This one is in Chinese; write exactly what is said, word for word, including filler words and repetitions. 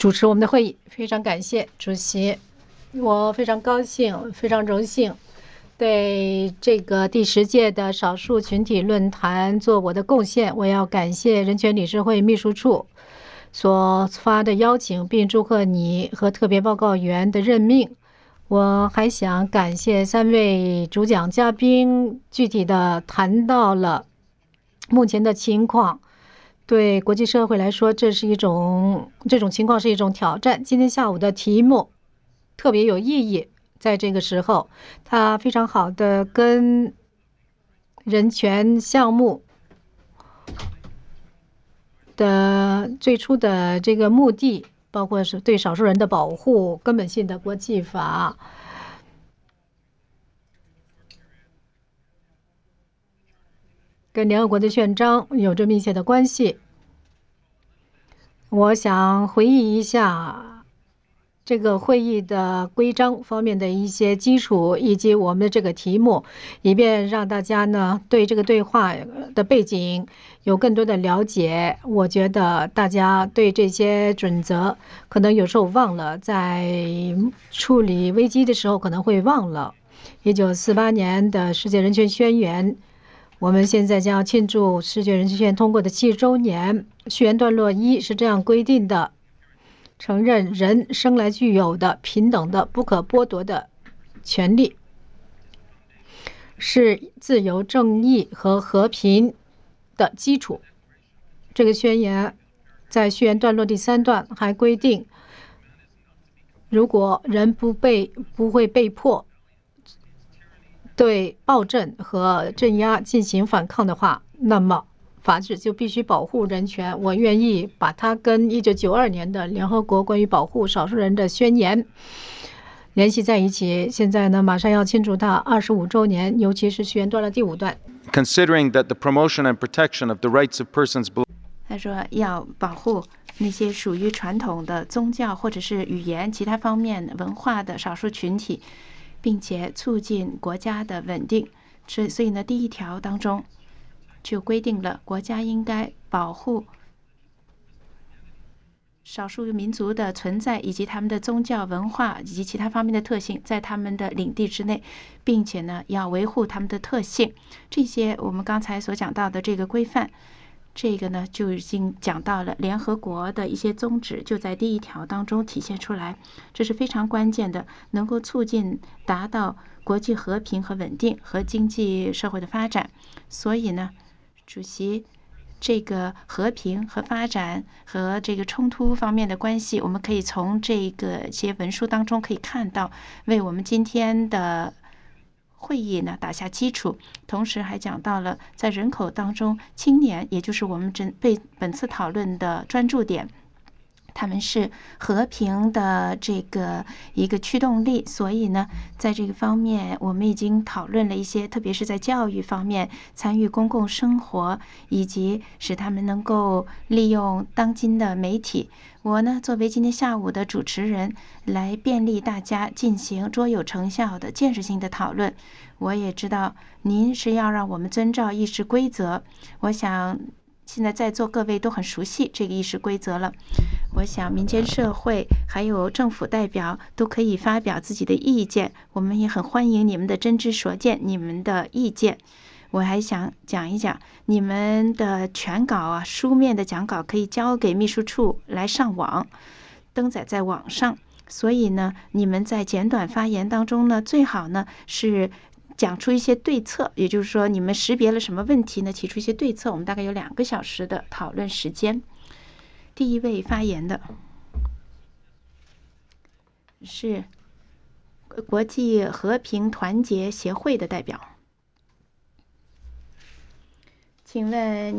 主持我们的会议，非常感谢主席。我非常高兴，非常荣幸，对这个第十届的少数群体论坛做我的贡献。我要感谢人权理事会秘书处所发的邀请，并祝贺你和特别报告员的任命。我还想感谢三位主讲嘉宾，具体的谈到了目前的情况。对国际社会来说，这是一种这种情况是一种挑战。今天下午的题目特别有意义，在这个时候，它非常好的跟人权项目的最初的这个目的，包括是对少数人的保护、根本性的国际法，跟联合国的宪章有着密切的关系。我想回忆一下这个会议的规章方面的一些基础，以及我们的这个题目，以便让大家呢对这个对话的背景有更多的了解。我觉得大家对这些准则可能有时候忘了，在处理危机的时候可能会忘了。一九四八年的世界人权宣言，我们现在将要庆祝世界人权宣言通过的七周年。序言段落一是这样规定的：承认人生来具有的平等的、不可剥夺的权利，是自由、正义和和平的基础。这个宣言在序言段落第三段还规定，如果人不被不会被迫对暴政和镇压进行反抗的话，那么法治就必须保护人权。我愿意把它跟一九九二年的联合国关于保护少数人的宣言联系在一起。现在呢，马上要庆祝它二十五周年，尤其是序言段的第五段。 Considering that the promotion and protection of the rights of persons belong 他说要保护那些属于传统的宗教或者是语言其他方面文化的少数群体，并且促进国家的稳定。所以所以呢，第一条当中就规定了国家应该保护少数民族的存在，以及他们的宗教文化以及其他方面的特性在他们的领地之内，并且呢要维护他们的特性。这些我们刚才所讲到的这个规范，这个呢就已经讲到了联合国的一些宗旨，就在第一条当中体现出来。这是非常关键的，能够促进达到国际和平和稳定和经济社会的发展。所以呢，主席，这个和平和发展和这个冲突方面的关系，我们可以从这个些文书当中可以看到，为我们今天的会议呢打下基础。同时还讲到了在人口当中，青年也就是我们针被本次讨论的专注点，他们是和平的这个一个驱动力。所以呢，在这个方面我们已经讨论了一些，特别是在教育方面，参与公共生活，以及使他们能够利用当今的媒体。我呢作为今天下午的主持人，来便利大家进行卓有成效的建设性的讨论。我也知道您是要让我们遵照议事规则，我想现在在座各位都很熟悉这个议事规则了。我想民间社会还有政府代表都可以发表自己的意见，我们也很欢迎你们的真知所见，你们的意见。我还想讲一讲你们的全稿啊，书面的讲稿可以交给秘书处来上网登载在网上。所以呢，你们在简短发言当中呢，最好呢是讲出一些对策，也就是说你们识别了什么问题呢，提出一些对策。我们大概有两个小时的讨论时间。第一位发言的是国际和平团结协会的代表，请问